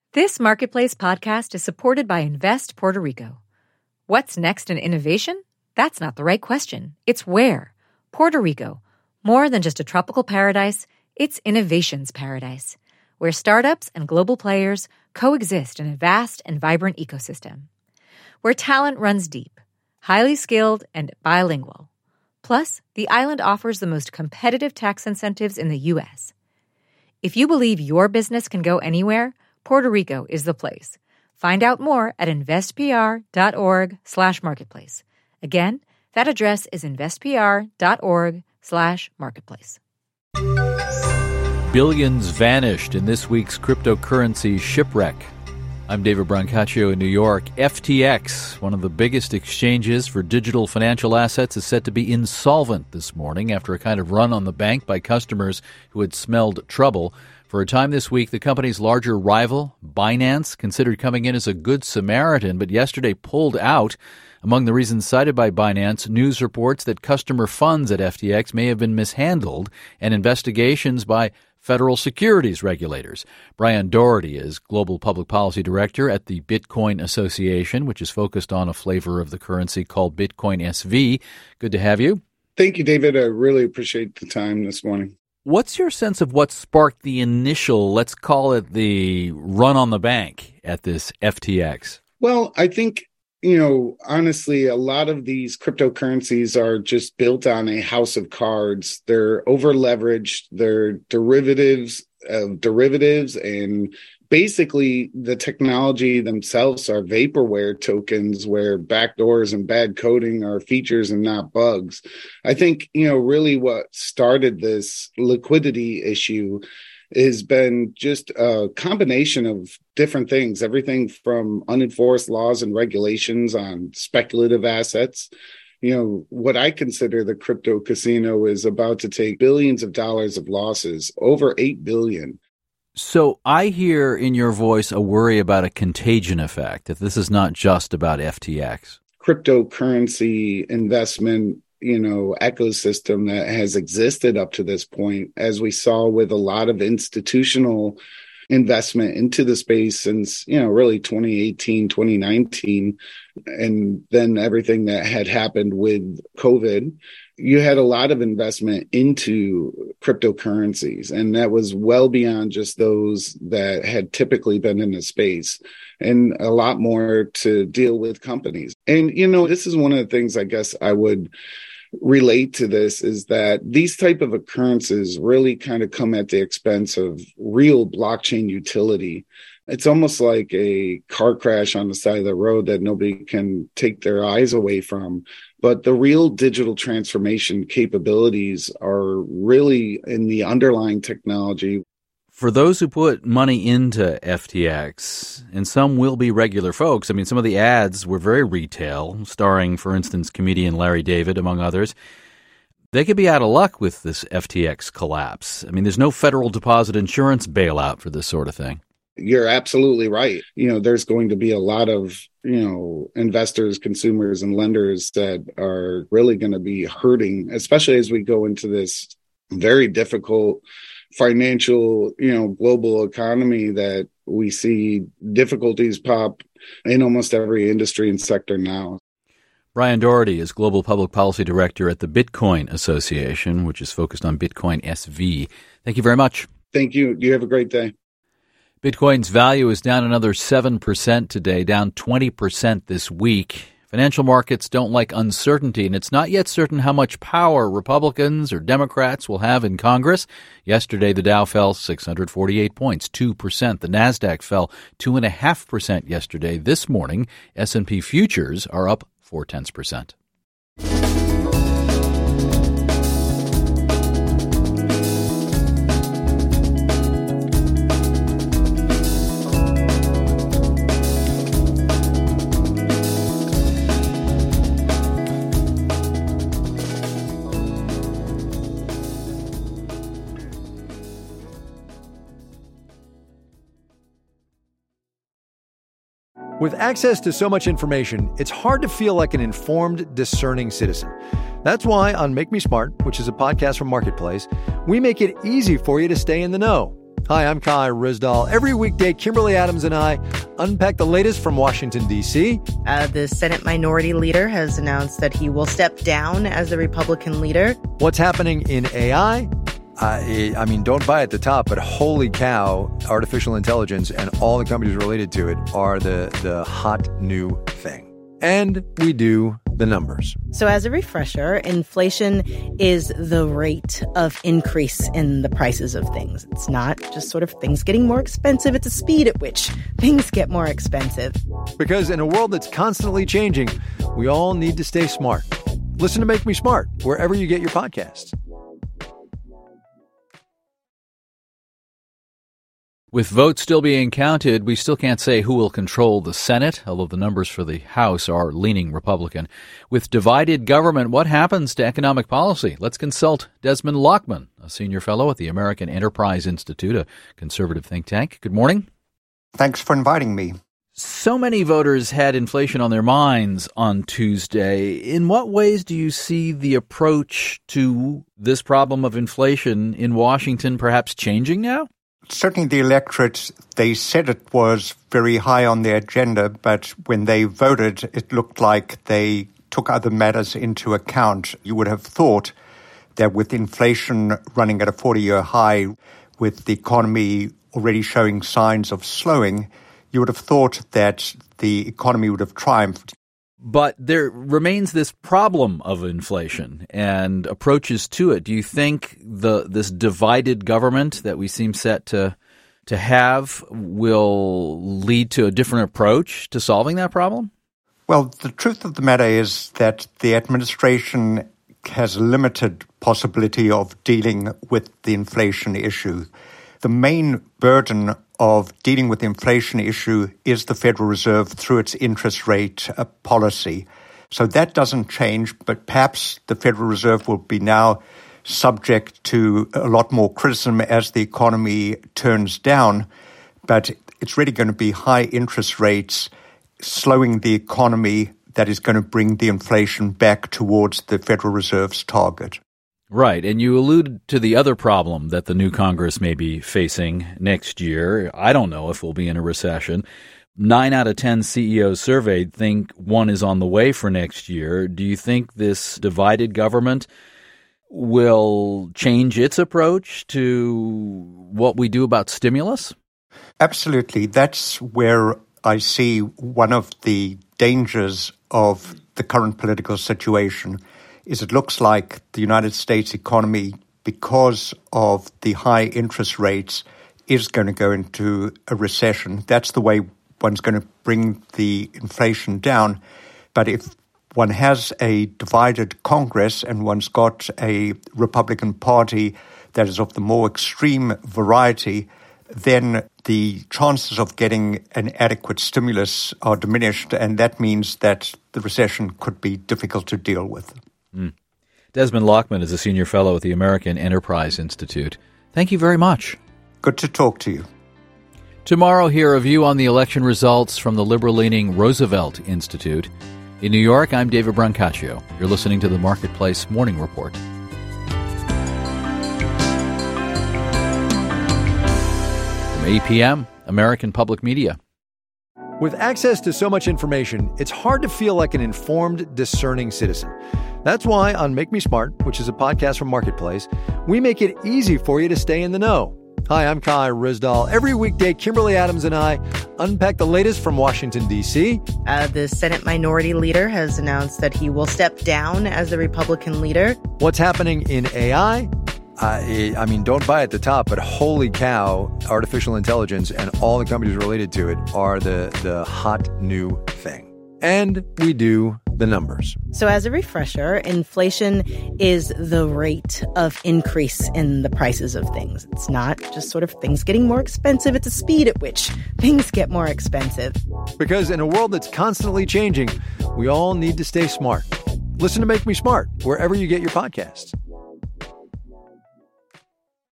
This Marketplace podcast is supported by Invest Puerto Rico. What's next in innovation? That's not the right question. It's where. Puerto Rico. More than just a tropical paradise, it's innovation's paradise, where startups and global players coexist in a vast and vibrant ecosystem. Where talent runs deep, highly skilled, and bilingual. Plus, the island offers the most competitive tax incentives in the U.S. If you believe your business can go anywhere, Puerto Rico is the place. Find out more at investpr.org/marketplace. Again, that address is investpr.org/marketplace. Billions vanished in this week's cryptocurrency shipwreck. I'm David Brancaccio in New York. FTX, one of the biggest exchanges for digital financial assets, is set to be insolvent this morning after a kind of run on the bank by customers who had smelled trouble. For a time this week, the company's larger rival, Binance, considered coming in as a good Samaritan, but yesterday pulled out. Among the reasons cited by Binance, news reports that customer funds at FTX may have been mishandled and investigations by federal securities regulators. Brian Doherty is Global Public Policy Director at the Bitcoin Association, which is focused on a flavor of the currency called Bitcoin SV. Good to have you. Thank you, David. I really appreciate the time this morning. What's your sense of what sparked the initial, let's call it the run on the bank at this FTX? Well, I think, honestly, a lot of these cryptocurrencies are just built on a house of cards. They're over-leveraged. They're derivatives of derivatives. And basically, the technology themselves are vaporware tokens where backdoors and bad coding are features and not bugs. I think, really what started this liquidity issue has been just a combination of different things, everything from unenforced laws and regulations on speculative assets. What I consider the crypto casino is about to take billions of dollars of losses, over $8 billion. So I hear in your voice a worry about a contagion effect, that this is not just about FTX. Cryptocurrency investment, ecosystem that has existed up to this point, as we saw with a lot of institutional investment into the space since, really 2018, 2019, and then everything that had happened with COVID. You had a lot of investment into cryptocurrencies, and that was well beyond just those that had typically been in the space, and a lot more to deal with companies. And, this is one of the things I guess I would relate to this, is that these type of occurrences really kind of come at the expense of real blockchain utility. It's almost like a car crash on the side of the road that nobody can take their eyes away from. But the real digital transformation capabilities are really in the underlying technology. For those who put money into FTX, and some will be regular folks, some of the ads were very retail, starring, for instance, comedian Larry David, among others. They could be out of luck with this FTX collapse. There's no federal deposit insurance bailout for this sort of thing. You're absolutely right. There's going to be a lot of, investors, consumers, and lenders that are really going to be hurting, especially as we go into this very difficult financial, global economy that we see difficulties pop in almost every industry and sector now. Brian Doherty is Global Public Policy Director at the Bitcoin Association, which is focused on Bitcoin SV. Thank you very much. Thank you. You have a great day. Bitcoin's value is down another 7% today, down 20% this week. Financial markets don't like uncertainty, and it's not yet certain how much power Republicans or Democrats will have in Congress. Yesterday, the Dow fell 648 points, 2%. The Nasdaq fell 2.5% yesterday. This morning, S&P futures are up 0.4%. With access to so much information, it's hard to feel like an informed, discerning citizen. That's why on Make Me Smart, which is a podcast from Marketplace, we make it easy for you to stay in the know. Hi, I'm Kai Ryssdal. Every weekday, Kimberly Adams and I unpack the latest from Washington, D.C. The Senate Minority Leader has announced that he will step down as the Republican leader. What's happening in AI? Don't buy at the top, but holy cow, artificial intelligence and all the companies related to it are the hot new thing. And we do the numbers. So as a refresher, inflation is the rate of increase in the prices of things. It's not just sort of things getting more expensive. It's the speed at which things get more expensive. Because in a world that's constantly changing, we all need to stay smart. Listen to Make Me Smart wherever you get your podcasts. With votes still being counted, we still can't say who will control the Senate, although the numbers for the House are leaning Republican. With divided government, what happens to economic policy? Let's consult Desmond Lockman, a senior fellow at the American Enterprise Institute, a conservative think tank. Good morning. Thanks for inviting me. So many voters had inflation on their minds on Tuesday. In what ways do you see the approach to this problem of inflation in Washington perhaps changing now? Certainly the electorate, they said it was very high on their agenda, but when they voted, it looked like they took other matters into account. You would have thought that with inflation running at a 40-year high, with the economy already showing signs of slowing, you would have thought that the economy would have triumphed. But there remains this problem of inflation and approaches to it. Do you think this divided government that we seem set to have will lead to a different approach to solving that problem? Well, the truth of the matter is that the administration has a limited possibility of dealing with the inflation issue. The main burden of dealing with the inflation issue is the Federal Reserve through its interest rate policy. So that doesn't change, but perhaps the Federal Reserve will be now subject to a lot more criticism as the economy turns down. But it's really going to be high interest rates slowing the economy that is going to bring the inflation back towards the Federal Reserve's target. Right, and you alluded to the other problem that the new Congress may be facing next year. I don't know if we'll be in a recession. 9 out of 10 CEOs surveyed think one is on the way for next year. Do you think this divided government will change its approach to what we do about stimulus? Absolutely. That's where I see one of the dangers of the current political situation. Is it looks like the United States economy, because of the high interest rates, is going to go into a recession. That's the way one's going to bring the inflation down. But if one has a divided Congress and one's got a Republican Party that is of the more extreme variety, then the chances of getting an adequate stimulus are diminished, and that means that the recession could be difficult to deal with. Desmond Lockman is a senior fellow at the American Enterprise Institute. Thank you very much. Good to talk to you. Tomorrow, hear a view on the election results from the liberal-leaning Roosevelt Institute. In New York, I'm David Brancaccio. You're listening to the Marketplace Morning Report. From APM, American Public Media. With access to so much information, it's hard to feel like an informed, discerning citizen. That's why on Make Me Smart, which is a podcast from Marketplace, we make it easy for you to stay in the know. Hi, I'm Kai Ryssdal. Every weekday, Kimberly Adams and I unpack the latest from Washington, D.C. The Senate Minority Leader has announced that he will step down as the Republican leader. What's happening in AI? Don't buy at the top, but holy cow, artificial intelligence and all the companies related to it are the hot new thing. And we do the numbers. So as a refresher, inflation is the rate of increase in the prices of things. It's not just sort of things getting more expensive. It's the speed at which things get more expensive. Because in a world that's constantly changing, we all need to stay smart. Listen to Make Me Smart wherever you get your podcasts.